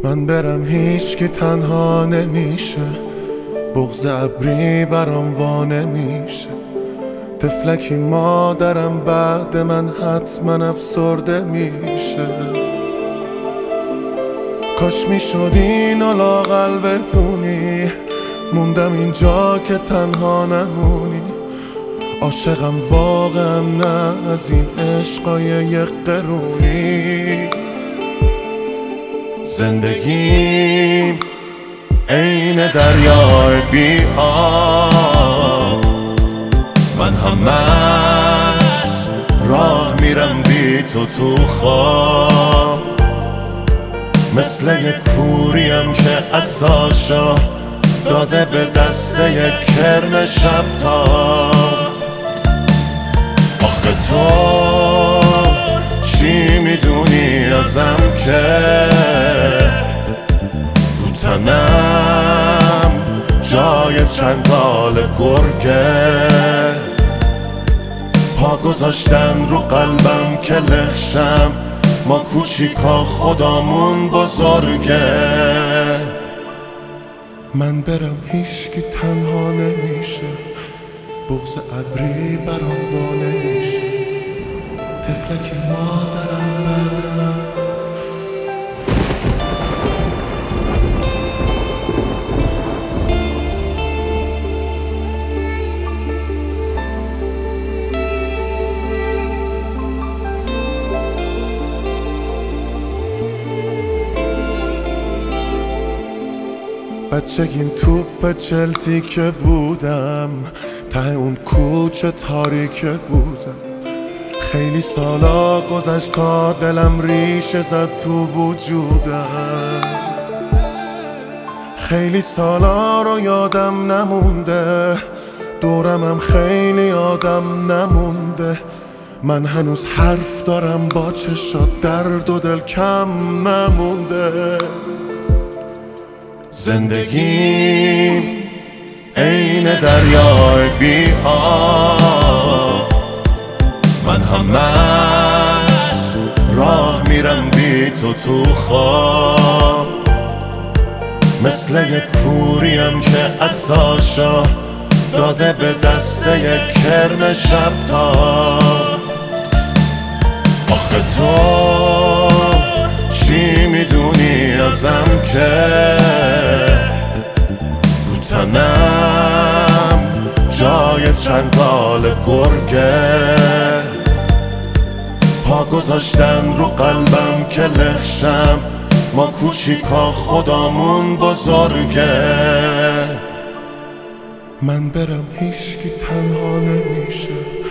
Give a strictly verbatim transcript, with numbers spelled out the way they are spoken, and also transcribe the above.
من برم هیچ که تنها نمیشه، بغض ابری برام وا نمیشه. طفلکی مادرم بعد من حتما افسرده میشه. کاش میشد اینو لااقل بدونی، موندم اینجا که تنها نمونی. عاشقم واقعا نه از این عشقای یک قرونی. زندگیم عین دریای بی آب، من همش راه میرم بی تو تو خواب. مثل یک کوریم که عصاشو داده به دست یک کرم شب تاب. آخه تو چی میدونی ازم که رو تنم جای چنگال گرگه؟ پا گذاشتن رو قلبم که لخشم، ما کوچیکا خدامون بزرگه. من برم هیچکی تنها نمیشه، بغض ابری برام وا نمیشه. طفلکی مادرم بعد من. بچگیم توپ چلتی که بودم، ته اون کوچه تاریک بودم. خیلی سالا گذشت تا دلم ریشه زد تو وجودم. خیلی سالا رو یادم نمونده، دورمم خیلی آدم نمونده. من هنوز حرف دارم با چشات، درد و دل کم نمونده. زندگیم عین دریای بی آب، من همش راه میرم بی تو تو خواب. مثل یک کوریم که عصاشو داده به دست یک کرم شب تاب. آخه تو چی میدونی ازم که رو تنم جای چنگال گرگه؟ پا گذاشتن رو قلبم که لخشم، ما کوچیکا خدامون بزرگه. من برم هیچکی تنها نمیشه،